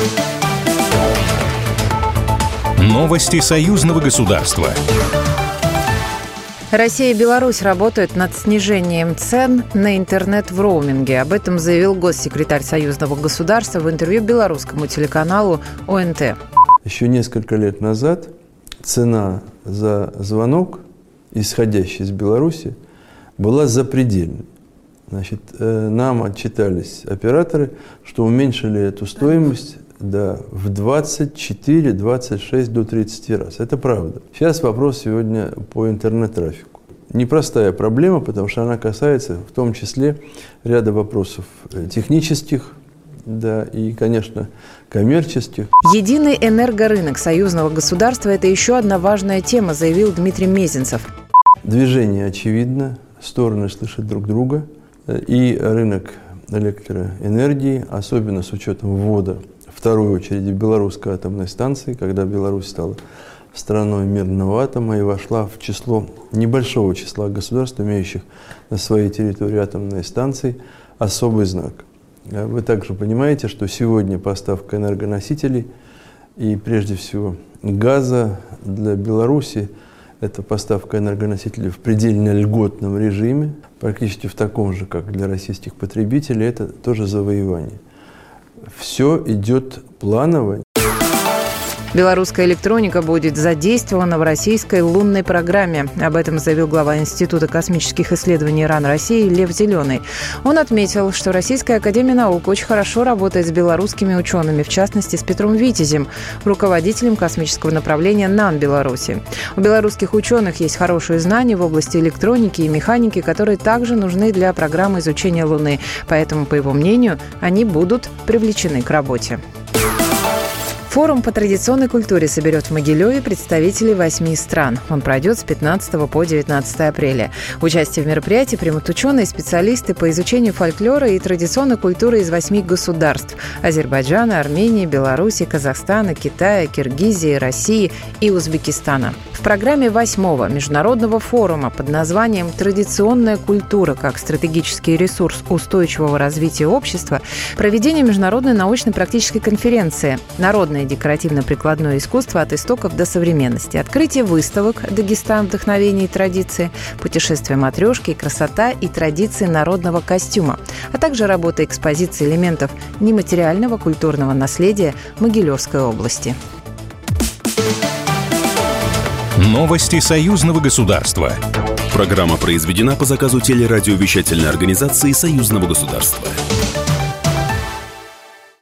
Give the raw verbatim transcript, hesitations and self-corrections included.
Новости союзного государства. Россия и Беларусь работают над снижением цен на интернет в роуминге. Об этом заявил госсекретарь союзного государства в интервью белорусскому телеканалу О Эн Тэ. Еще несколько лет назад цена за звонок, исходящий из Беларуси, была запредельной. Значит, нам отчитались операторы, что уменьшили эту стоимость да, в двадцать четыре, двадцать шесть до тридцати раз. Это правда. Сейчас вопрос сегодня по интернет-трафику. Непростая проблема, потому что она касается в том числе ряда вопросов технических, да, и, конечно, коммерческих. Единый энергорынок союзного государства – это еще одна важная тема, заявил Дмитрий Мезенцев. Движение очевидно, стороны слышат друг друга, и рынок электроэнергии, особенно с учетом ввода, в вторую очередь, белорусской атомной станции, когда Беларусь стала страной мирного атома и вошла в число небольшого числа государств, имеющих на своей территории атомные станции, особый знак. Вы также понимаете, что сегодня поставка энергоносителей и, прежде всего, газа для Беларуси – это поставка энергоносителей в предельно льготном режиме, практически в таком же, как для российских потребителей, это тоже завоевание. Все идет планово. Белорусская электроника будет задействована в российской лунной программе. Об этом заявил глава Института космических исследований РАН России Лев Зеленый. Он отметил, что Российская академия наук очень хорошо работает с белорусскими учеными, в частности, с Петром Витязем, руководителем космического направления НАН Беларуси. У белорусских ученых есть хорошие знания в области электроники и механики, которые также нужны для программы изучения Луны. Поэтому, по его мнению, они будут привлечены к работе. Форум по традиционной культуре соберет в Могилеве представителей восьми стран. Он пройдет с пятнадцатого по девятнадцатое апреля. Участие в мероприятии примут ученые и специалисты по изучению фольклора и традиционной культуры из восьми государств – Азербайджана, Армении, Беларуси, Казахстана, Китая, Киргизии, России и Узбекистана. В программе восьмого международного форума под названием «Традиционная культура как стратегический ресурс устойчивого развития общества» проведение международной научно-практической конференции «Народное декоративно-прикладное искусство от истоков до современности», открытие выставок «Дагестан. Вдохновение и традиции», путешествие матрешки, красота и традиции народного костюма, а также работа экспозиции элементов нематериального культурного наследия Могилевской области. Новости союзного государства. Программа произведена по заказу телерадиовещательной организации союзного государства.